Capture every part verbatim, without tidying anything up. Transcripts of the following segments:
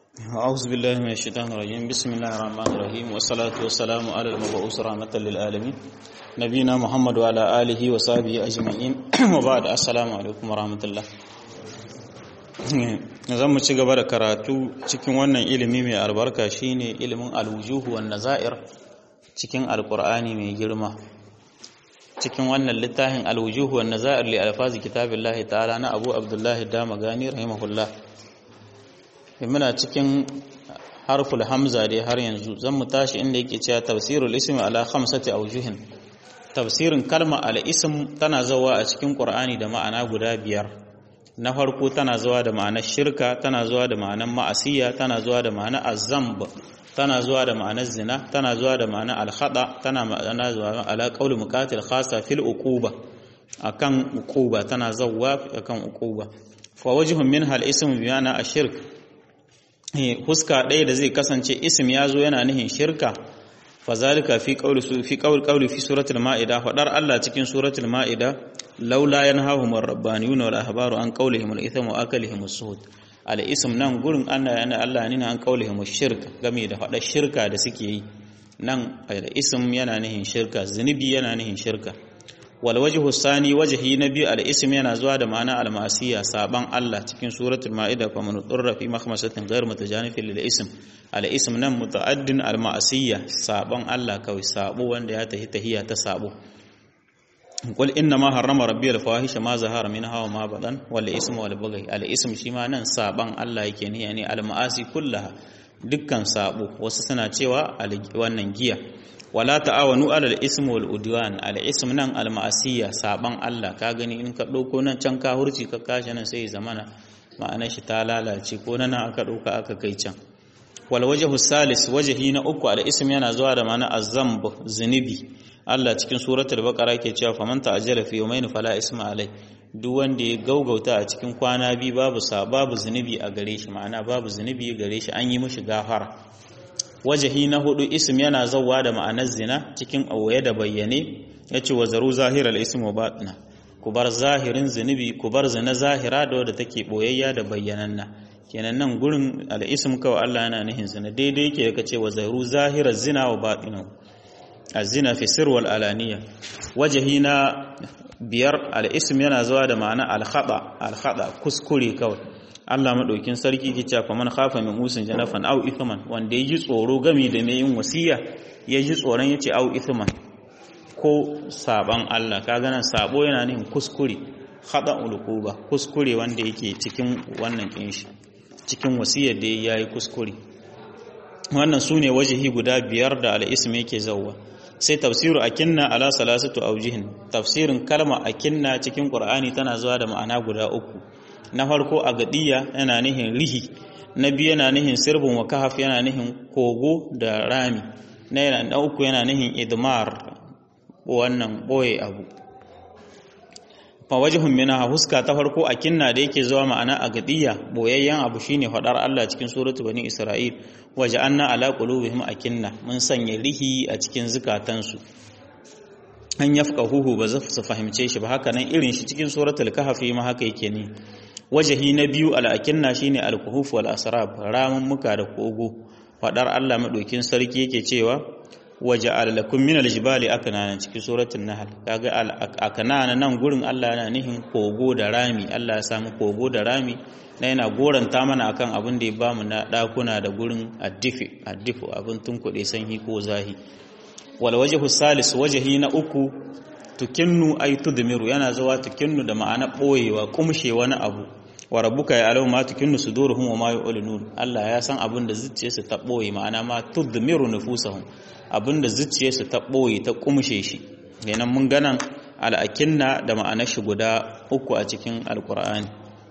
أعوذ بالله من الشيطان الرجيم بسم الله الرحمن الرحيم والصلاة والسلام على المبعوث رحمة للعالمين نبينا محمد وعلى آله وصحبه أجمعين وبعد السلام عليكم ورحمة الله. zan mu ci gaba da karatu cikin wannan ilimi mai albarka shine ilimin alwujuh wan nazair cikin alqur'ani mai girma, cikin wannan littafin alwujuh wan nazair li alfazi kitabillahi ta'ala na Abu Abdullah Damagani rahimahullah. muna cikin harful hamza dai har yanzu zan mu tashi inda yake cewa tafsirul ismi ala khamsati awjuhin. Tafsirin kalma al-ism tana zawa a cikin Qur'ani da ma'ana guda biyar. Na farko tana zuwa da ma'anar shirka, tana zuwa da ma'anar ma'asiya, tana zuwa da ma'anar azzamb, tana zuwa da ma'anar zina, tana zuwa da ma'anar al-khata, tana ma'ana zuwa ala qawl muqatil khassa fil uquba, akan uquba tana zawa akan uquba. Fa wajhun minha al-ism bi ma'ana ash-shirk, huska ɗaya da zai kasance isim ya zo yana nihin shirka. Fazalika fi qawli fi qawl qawli fi suratul maida, fadar Allah cikin suratul maida, laula yanhahum ar-rabbaniyuna wal ahbaru an qawlihim al-ithm wa akalihim as-suhud. Al-ism nan gurin Allah yana Allah ne an qawlihim ash-shirk, game da fadar shirka da suke yi. Nan al-ism yana nihin shirka, zunubi yana nihin shirka. wal wajhu sani wajhi nabi al-ism yana zuwa da ma'ana al-ma'siya, saban Allah cikin suratul maida, fa man turra fi makhmasatin ghayr mutajanifin lil ism. Al-ism nan muta'addin al-ma'siya, saban Allah kawai, sabo wanda ya tahi tahiya ta sabo. qul inna ma harrama rabbi al-fawahisha ma zahara minha wa ma badan wal ism wal baghi. Al-ism shi ma nan saban Allah yake ne, yani al-ma'asi kullaha, dukkan sabo. Wasu suna cewa wannan giya. wala ta'awanu alal ism wal udwan. al ism nan al ma'asiya, saban Allah. Ka gani in ka dauko nan can ka hurci ka kashe nan sai zamana ma'anar shi ta lalace, ko nan aka dauka aka kai can. wal wajhu salis wajhi na uku al ism yana zuwa da ma'ana azzamb, zunubi. Allah cikin suratul baqara ke cewa faman ta'ajjala fi yawmayn fala isma alai. duk wanda ya gaugauta a cikin kwana biyu babu babu zunubi a gare shi, ma'ana babu zunubi gare shi, an yi mishi gafara. wajahi na hudu ism yana zawwa da ma'anar zina cikin awaye da bayyane, yace wa zaru zahiral ism wa batina, ku bar zahirin zunubi, ku bar zina zahira da wadda take boyayya da bayyananna. kenan nan gurin al-ism kawai Allah yana nihin zina, daidai yake da kace wa zaru zahiraz zina wa batina, az-zina fi sirr wal alaniya. wajahi na biyar al-ism yana zuwa da ma'ana al-khata, al-khata kuskure kawai. Allah madaukin sarki ke cewa man khafa min musin janafan aw ithman, wanda yaji tsoro game da mai yin wasiya, yaji tsoron yace aw ithman, ko saban Allah. kaga nan sabo yana nihin kuskure, khata ulquba, kuskure wanda yake cikin wannan kinshi, cikin wasiyar da yayi kuskure. wannan sune wajihi guda biyar da al-ism yake zawwa. sai tafsiru akinna ala salasatu awjihin. tafsirin kalma akinna cikin Qur'ani tana zuwa da ma'ana guda uku. na farko a gadiya yana nihin rihi, na biyu yana nihin sirbin wa kahaf, yana nihin kogo da rami, na uku yana nihin idmar, wannan boye abu. fa wajhun minha, huska ta farko a kinna da yake zuwa ma'ana a gadiya boyayyen abu shine fadar Allah cikin suratu bani Isra'il, waja'anna ala qulubihim akinna, mun sanya rihi a cikin zukatansu, an yafqahuhu ba za su fahimce shi ba. haka nan irin shi cikin suratul kahfi ma haka yake ne. wajahi na biyu al-akinna shine al-kuhuf wal asrab, ramun muka da kogo. fadar Allah madaukin sarki yake cewa waja'al lakum minal jibali aknana cikin suratul nahl. kaga al-aknana nan gurin Allah yana nihin kogo da rami. Allah ya samu kogo da rami na yana goranta mana akan abin da ya bamu na dakuna da gurin addifi addifu, abin tunkuɗe sanyi ko zahi. wal wajhu salis wajhi na uku tukinnu ay tudmiru, yana zuwa tukinnu da ma'ana boyewa, kumshe wani abu. wa rabbuka ya'lamu ma tukinnu suduruhum wa ma yu'linun. Allah ya san abin da zuciyarsu ta boye, ma'ana ma tudmiru nufusahum, abin da zuciyarsu ta boye ta kumshe shi. kenan mun ganan al-akinna da ma'anar shi guda uku a cikin alqur'ani.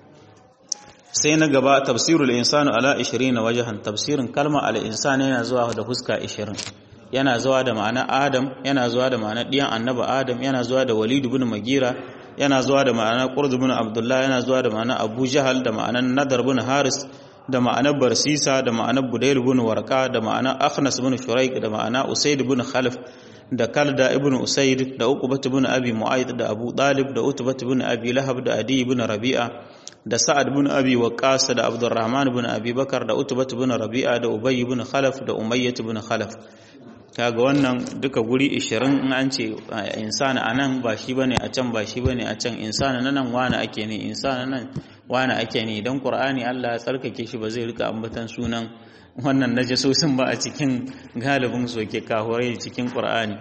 sai na gaba tafsirul insanu ala ishirin wajhan. tafsirin kalma al-insani yana zuwa da huska ishirin. yana zuwa da ma'ana Adam, yana zuwa da ma'ana ɗiyan annaba Adam, yana zuwa da Walid ibn Magira, yana zuwa da ma'ana Qurd ibn Abdullah, yana zuwa da ma'ana Abu Jahal, da ma'ana Nadar ibn Haris, da ma'ana Barsisa, da ma'ana Budayl ibn Warqa, da ma'ana Akhnas ibn Shuraik, da ma'ana Usayd ibn Khalaf, da Kalda ibn Usayd, da Uqbah ibn Abi Mu'ayth, da Abu Talib, da Utbah ibn Abi Lahab, da Adi ibn Rabi'a, da Sa'ad bin Abi Waqqas da Abdurrahman bin Abi Bakar da Utbah bin Rabi'a da Ubay bin Khalaf da Umayyah bin Khalaf. Kaga wannan duka guri ishirin in an ce insana anan ba shi bane a can ba shi bane a can insana nan wani ake ne insana nan wani ake ne dan Qur'ani Allah ya tsarkake shi ba zai rika ambatan sunan wannan najasosin ba a cikin galibin soke kahurai cikin Qur'ani.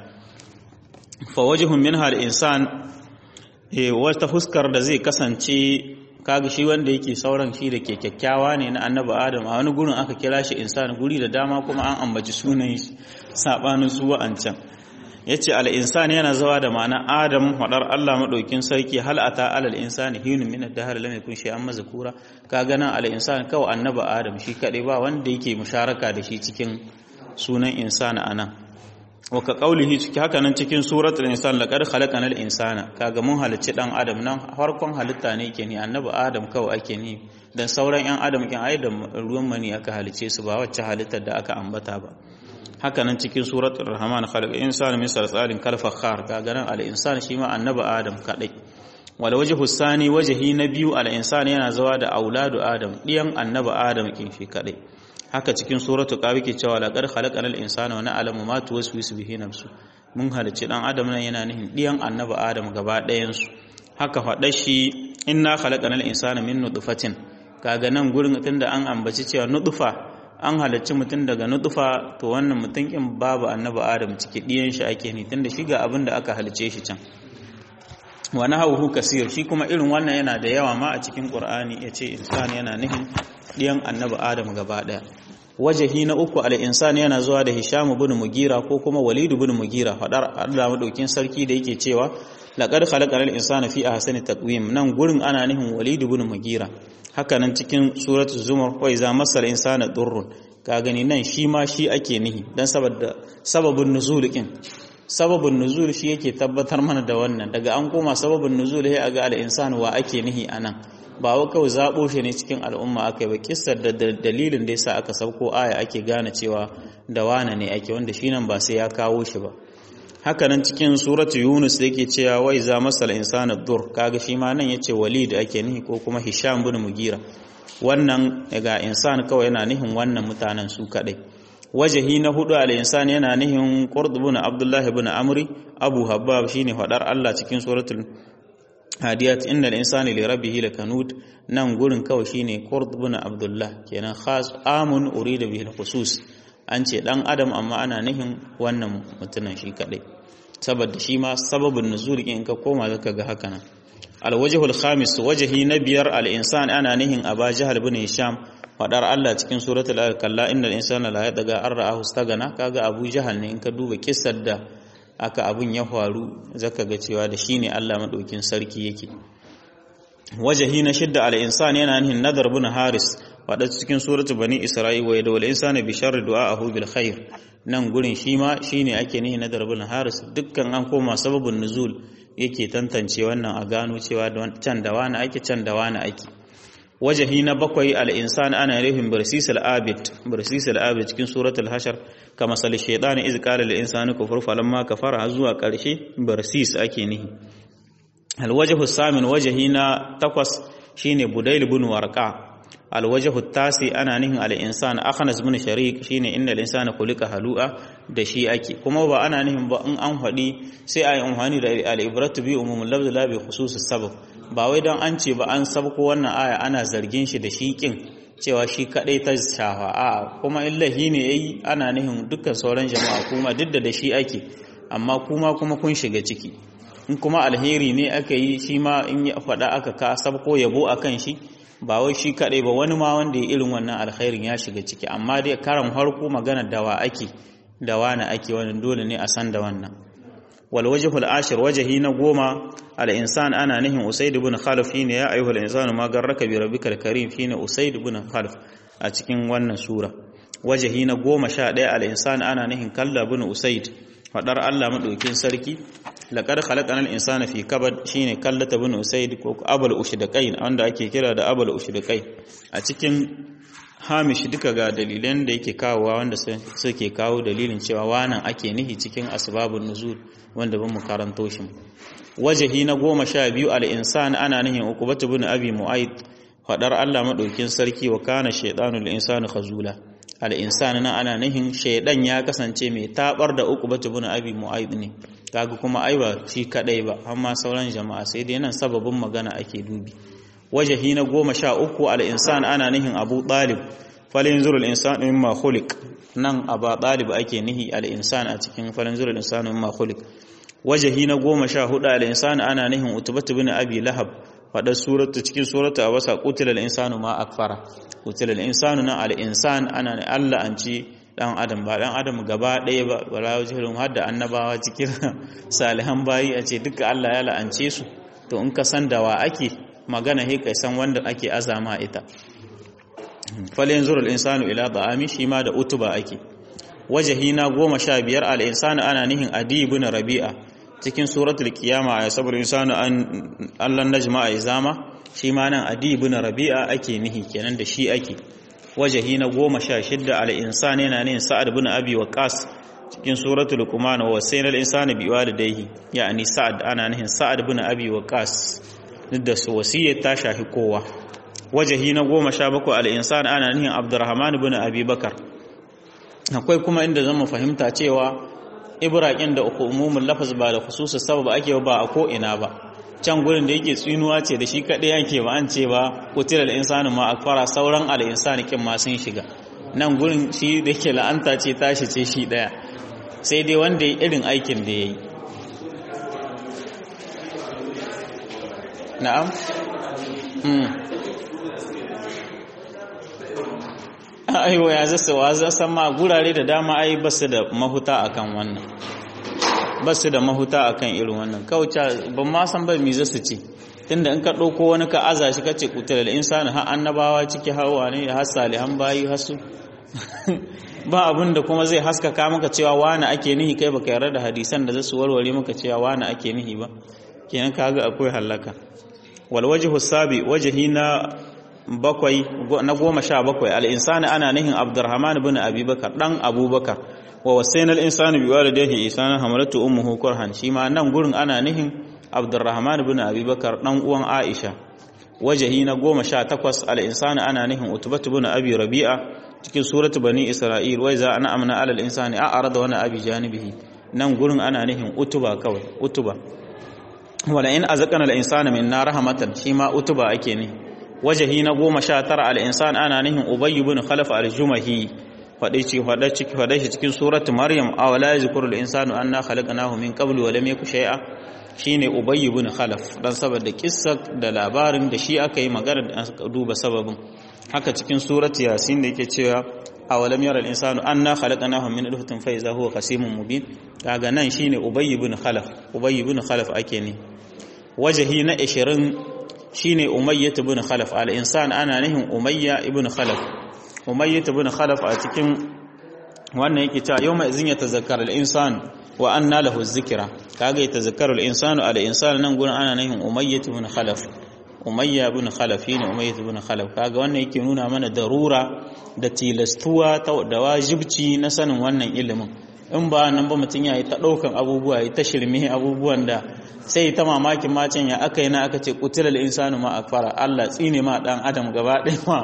Fa wajhun minha al-insan eh wata fuskar da zai kasance kaga shi wanda yake sauran shi da ke kyakkyawa ne na annabi Adam a wani gurin aka kira shi insan guri da dama kuma an ambaci sunan shi sabanin su wa'ancan. Yace al-insan yana zawa da ma'ana Adam hadar Allah madaukin sarki hal ata alal insani hinun min ad-dahr lam yakun shay'an mazkura. Kaga nan al-insan kawai annabi Adam shi kadai ba wanda yake musharaka da shi cikin sunan insan anan. Wa ka qaulihi ciki haka nan cikin suratul insan laqad khalaqanal insana kaga mun halicci dan adam nan farkon halitta ne yake ni annabi Adam kawai ake ni dan sauran yan adam kin ai da ruwan mani aka halice su ba wacce halittar da aka ambata ba. Haka nan cikin suratul rahman khalaqa insana min salsalin kal fakhar kaga nan al insan shi ma annabi Adam kadai. Wal wajhu sani wajhi na biyu al insan yana zawa da auladu Adam diyan annabi Adam kin shi kadai. Haka cikin suratu qawi ke cewa laqad khalaqanal insana wa na'lamu ma tuwaswisu bihi nafsu mun halicci dan adam nan yana nihin diyan annabi Adam gaba ɗayan su. Haka faɗa shi inna khalaqanal insana min nutfatin kaga nan gurin tunda an ambaci cewa nutfa an halicci mutum daga nutfa to wannan mutum kin babu annabi Adam ciki diyan shi ake ni tunda shi ga abin da aka halice shi can. Wa nahawu kasir shi kuma irin wannan yana da yawa ma a cikin Qur'ani yace insan yana nihin diyan annabi Adam gaba daya. Wajahi na uku al-insan yana zuwa da Hisham ibn Mugira ko kuma Walid ibn Mugira fadar Allah madaukin sarki da yake cewa laqad khalaqal insana fi ahsani taqwim nan gurin ana nihin Walid ibn Mugira. Haka nan cikin suratul Zumar wa iza masal insana durrun ka gani nan shi ma shi ake nihi dan saboda sababun nuzul kin sababun nuzul shi yake tabbatar mana da wannan daga an koma sababun nuzul sai aga al-insan wa ake nihi anan ba wa kawai zaɓo shi ne cikin al'umma aka yi ba kissar da dalilin da yasa aka sauko aya ake gane cewa da wane ne ake wanda shi nan ba sai ya kawo shi ba. Haka nan cikin suratu Yunus da yake cewa wai za masal insana dur kaga shi ma nan yace Walid ake nihi ko kuma Hisham bin Mugira wannan daga insan kawai yana nihin wannan mutanen su kadai. Wajahi na hudu al insan yana nihin Qurd ibn Abdullah ibn Amri Abu Habbab shine fadar Allah cikin suratul Hadiyat innal insani li rabbih lakanud nan gurin kawai shine Qurd ibn Abdullah kenan khas amun urida bihi al-khusus an ce dan adam amma ana nihin wannan mutunan shi kadai saboda shi ma sababin nuzul in ka koma zaka ga haka nan. Al-wajhu al-khamis wajhi na biyar al-insan ana nihin Aba Jahl ibn Hisham fadar Allah cikin suratul al-kalla innal insana la yadaga arra'ahu stagana kaga Abu Jahl ne in ka duba kissar da aka abun ya faru zaka ga cewa da shine Allah madaukin sarki yake. Wajahi na shidda al-insan yana nihin Nadar ibn Haris wadda cikin suratul Bani Isra'il wa yadul insana bi sharri du'aahu bil khair nan gurin shi ma shine ake nihin Nadar ibn Haris dukkan an koma sababun nuzul yake tantance wannan a gano cewa can da wani ake can da wani ake. Wajahi na bakwai al-insan ana nufin barsis al-abid barsis al-abid cikin suratul hashar kama sal shaytan iz qala lil insani kufur falamma kafara zuwa karshe barsis ake nihi. Al-wajhu samin wajahi na takwas shine Budayl ibn Warqa. Al-wajhu tasi ana nihin al-insan Akhnas ibn Sharik shine innal insana khuliqa halu'a da shi ake kuma ba ana nihin ba in an fadi sai ayi amfani da al-ibratu bi umumul lafz la bi khususis sabab ba wai don an ce ba an sabko wannan aya ana zargin shi da shiƙin cewa shi kaɗai ta shafa a kuma illahi ne yayi ana nihin dukkan sauran jama'a kuma duk da shi ake amma kuma kuma kun shiga ciki in kuma alheri ne aka yi shi ma in ya faɗa aka ka sabko yabo akan shi ba wai shi kaɗai ba wani ma wanda ya irin wannan alkhairin ya shiga ciki amma dai karan harko magana dawa ake dawa na ake wannan dole ne a san da wannan. والوجه العاشر وجهي نقوم على إنسان أنا نهم أسيد بن خلف فينا يا أيها الإنسان ما قرك بربك الكريم فينا أسيد بن خلف أتكين ون سورة وجهي نقوم شاء على إنسان أنا نهم كلا بن أسيد فدر الله مدوكين سركي لقد خلقنا الإنسان في كبد شين كلا بن أسيد أبو الأشدقين عند أكي كلا ده أبو الأشدقين أتكين hamish duka ga dalilan da yake kawowa wanda suke kawo dalilin cewa wannan ake nihi cikin asbabun nuzul wanda ban mu karanto shi. Wajahi na goma sha biyu al-insan ana nihin Uqbah ibn Abi Mu'ayth fadar Allah madaukin sarki wa kana shaytanu lil insani khazula al insani nan ana nihin shaydan ya kasance mai tabar da uqbatu ibn abi mu'ayd ne kaga kuma ai ba shi kadai ba amma sauran jama'a sai dai nan sababin magana ake dubi wajahi na goma sha uku al insan ana nihin abu talib falinzurul insanu mimma khuliq nan aba talib ake nihi al insan a cikin falinzurul insanu mimma khuliq wajahi na goma sha hudu al insan ana nihin utbatu ibn abi lahab fadar suratu cikin suratu abasa qutilal insanu ma akfara qutilal insanu na al insan ana ne Allah an ci dan adam ba dan adam gaba daya ba wala wajhum hadda annabawa cikin salihan bayi a ce duka Allah ya la'ance su to in ka san da wa ake magana he kai san wanda ake azama ita falyanzur al insanu ila ta'ami shi ma da utuba ake wajhina goma sha biyar al insanu ana nihin adi ibn rabi'a cikin suratul qiyama ya sabar insanu an Allah najma izama shi ma nan adi ibn rabi'a ake nihi kenan da shi ake wajahi na goma sha shidda al insani yana ne sa'ad ibn abi waqas cikin suratul luqman wa wasainal insani bi walidayhi yani sa'ad ana nihin sa'ad ibn abi waqas da su wasiyar ta shafi kowa wajahi na goma sha bakwai al insani ana nihin abdurrahman ibn abi bakar akwai kuma inda zamu fahimta cewa ibraqin da umumul lafaz ba da khususus sabab ake ba a ko ina ba can gurin da yake tsinuwa ce da shi kadai yake ba an ce ba qutilal insanu ma akfara sauran al insani kin ma sun shiga nan gurin shi da yake la'anta ce tashi ce shi daya sai dai wanda ya irin aikin da yayi na'am mm aiwa ya zasa wa zasa ma gurare da dama ai basu da mahuta akan wannan basu da mahuta akan irin wannan kauca ban ma san ba me zasu ce tunda in ka dauko wani ka aza shi kace kutal insani har annabawa ciki hawa ne har salihan bayi hasu ba abinda kuma zai haskaka maka cewa wani ake nihi kai baka yarda da hadisan da zasu warware maka cewa wani ake nihi ba kenan kaga akwai halaka wal wajhu sabi wajhi na bakwai na goma sha bakwai al-insani ana nihin abdurrahman ibn abubakar dan abubakar wa wasainal insani bi walidayhi ihsana hamalatu ummuhu kurhan shi ma nan gurin ana nihin abdurrahman ibn abubakar dan uwan aisha wajahi na goma sha takwas al-insani ana nihin utbatu ibn abi rabi'a cikin suratu bani isra'il wa iza ana amna alal insani a'rada wa abi janibihi nan gurin ana nihin utuba kawai utuba wala in azaqana al-insana minna rahmatan shi ma utuba ake ne wajahi na goma sha tara al-insan ana nihin ubay ibn khalaf al-jumahi fadai ci fadai ciki fadai shi cikin suratu maryam aw la yazkuru al-insanu anna khalaqnahu min qablu wa lam yaku shay'a shine ubay ibn khalaf dan saboda kissa da labarin da shi aka yi magana da aka duba sababin haka cikin suratu yasin da yake cewa aw lam yara al-insanu anna khalaqnahu min nutfatin fa iza huwa khasimun mubin kaga nan shine ubay ibn khalaf ubay ibn khalaf ake ne wajahi na ashirin shine umayyah ibn khalaf al-insan ana nihin umayya ibn khalaf umayyah ibn khalaf a cikin wannan yake cewa yawma izin yatazakkar al-insan wa anna lahu adh-dhikra kaga yatazakkaru al-insanu al-insan nan gurin ana nihin umayyah ibn khalaf umayya ibn khalaf ne umayyah ibn khalaf kaga wannan yake nuna mana darura da tilastuwa da wajibci na sanin wannan ilimin in ba nan ba mutun yayi ta daukan abubuwa yayi ta shirme abubuwan da sai ta mamakin macin ya aka yi na aka ce kutilal insanu ma akfara Allah tsine ma dan adam gaba ɗaya ma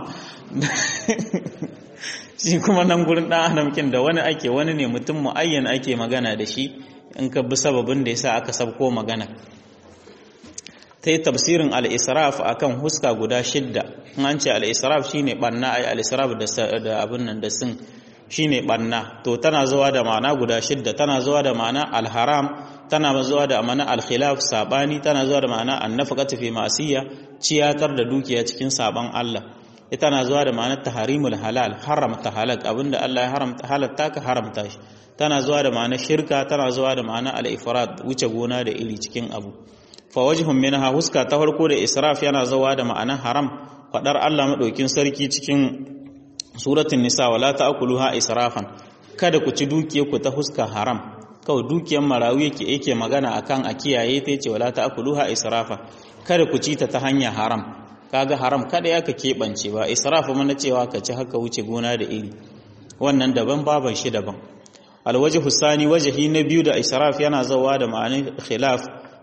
shi kuma nan gurin dan adam kin da wani ake wani ne mutum muayyan ake magana da shi in ka bi sababin da yasa aka sabko magana tai tafsirin al-israf akan huska guda shidda an ce al-israf shine banna ai al-israf da abin nan da sun shine banna to tana zuwa da ma'ana guda shidda tana zuwa da ma'ana al-haram tana zuwa da ma'ana al-khilaf sabani tana zuwa da ma'ana an-nafaqatu fi ma'siyya ciyatar da dukiya cikin saban Allah ita tana zuwa da ma'ana tahrimul halal haramta halal abinda Allah ya haramta halatta ka haramta shi tana zuwa da ma'ana shirka tana zuwa da ma'ana al-ifrat wuce gona da iri cikin abu fa wajhum minha huska ta farko da israf yana zuwa da ma'ana haram fadar Allah madaukin sarki cikin suratul nisa wala ta'kuluha israfan kada ku ci dukiyar ku ta huska haram kawai dukiyar marawi yake yake magana akan a kiyaye ta yace wala ta'kuluha israfa kada ku ci ta ta hanya haram kaga haram kada ya ka kebance ba israfa mana cewa ka ci haka wuce gona da iri wannan daban baban shi daban alwajhu sani wajhi na biyu da israf yana zawa da ma'anar khilaf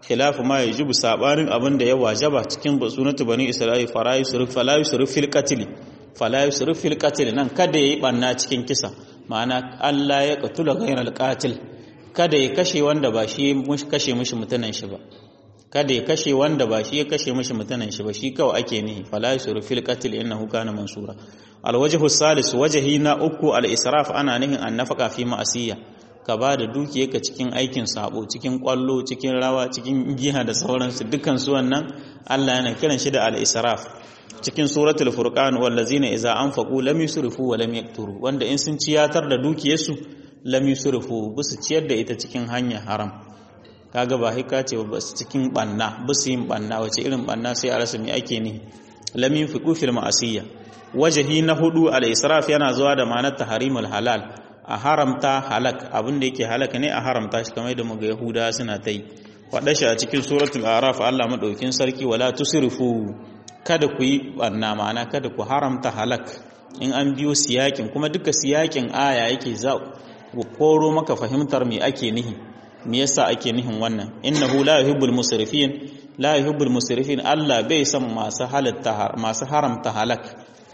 khilafu ma yajibu sabanin abin da ya wajaba cikin sunatu bani isra'il fala yusrif fala yusrif fil qatl fala yusrif fil qatl nan kada yayi banna cikin kisa ma'ana Allah ya qatula ghayral qatil kada ya kashe wanda ba shi mushi kashe mishi mutanen shi ba kada ya kashe wanda ba shi ya kashe mishi mutanen shi ba shi kawai ake nihi fala yusrif fil qatl innahu kana mansura alwajhu salis wajhi na uku al israf ana nihin an nafaka fi ma'asiya ka ba da dukiyarka cikin aikin sabo cikin kwallo cikin rawa cikin giha da sauransu dukkan su wannan Allah yana kiran shi da al-israf cikin suratul furqan wallazina idza anfaqu lam yusrifu wa lam yakturu wanda in sun ciyatar da dukiyarsu lam yusrifu bisu ciyar da ita cikin hanya haram kaga ba hika ce ba cikin banna bisu yin banna wace irin banna sai a rasa me ake ni lam yunfiqu fil ma'asiyya wajhi na hudu al-israf yana zuwa da ma'anar tahrimul halal a haramta halak abin da yake halaka ne a haramta shi kamar da muga yahuda suna ta yi faɗa shi a cikin suratul araf Allah madaukin sarki wala tusrifu kada ku yi banna ma'ana kada ku haramta halak in an biyo siyakin kuma duka siyakin aya yake za ku koro maka fahimtar me ake nihi me yasa ake nihin wannan innahu la yuhibbul musrifin la yuhibbul musrifin Allah bai san masu halatta masu haramta halak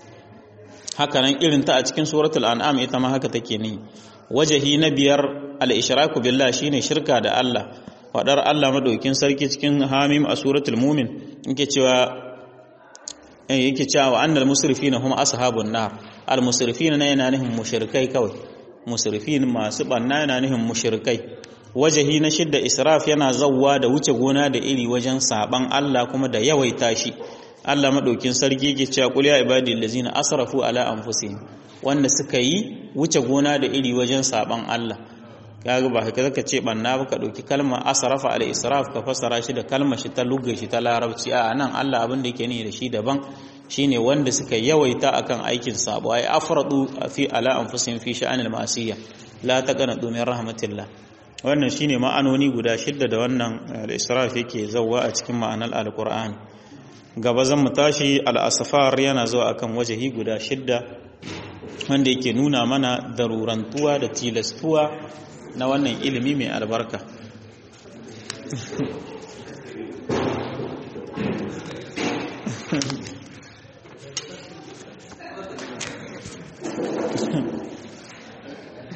haka nan irin ta a cikin suratul an'am ita ma haka take ni wajahi na biyar al-ishraku billah shine shirka da Allah fadar Allah madaukin sarki cikin hamim a suratul mumin yake cewa eh yake cewa annal musrifina hum ashabun nar al-musrifina yana nihin mushrikai kawai musrifin masu banna yana nihin mushrikai wajahi na shidda israf yana zawwa da wuce gona da iri wajen saban Allah kuma da yawaita shi Allah madaukin sarki yake cewa qul ya ibadil ladzina asrafu ala anfusihim wanda suka yi wuce gona da iri wajen saban Allah kaga ba haka zaka ce banna ba ka dauki kalmar asrafa ala israf ka fassara shi da kalmar shi ta lugga shi ta larabci a nan Allah abin da yake ni da shi daban shine wanda suka yawaita akan aikin sabo ai afradu fi ala anfusihim fi sha'anil ma'siyah la taqnatu min rahmatillah wannan shine ma'anoni guda shidda da wannan al-israf yake zawwa a cikin ma'anar al-Qur'ani gaba zan mu tashi al-asfar yana zuwa akan wajahi guda shidda wanda yake nuna mana darurantuwa da tilastuwa na wannan ilimi mai albarka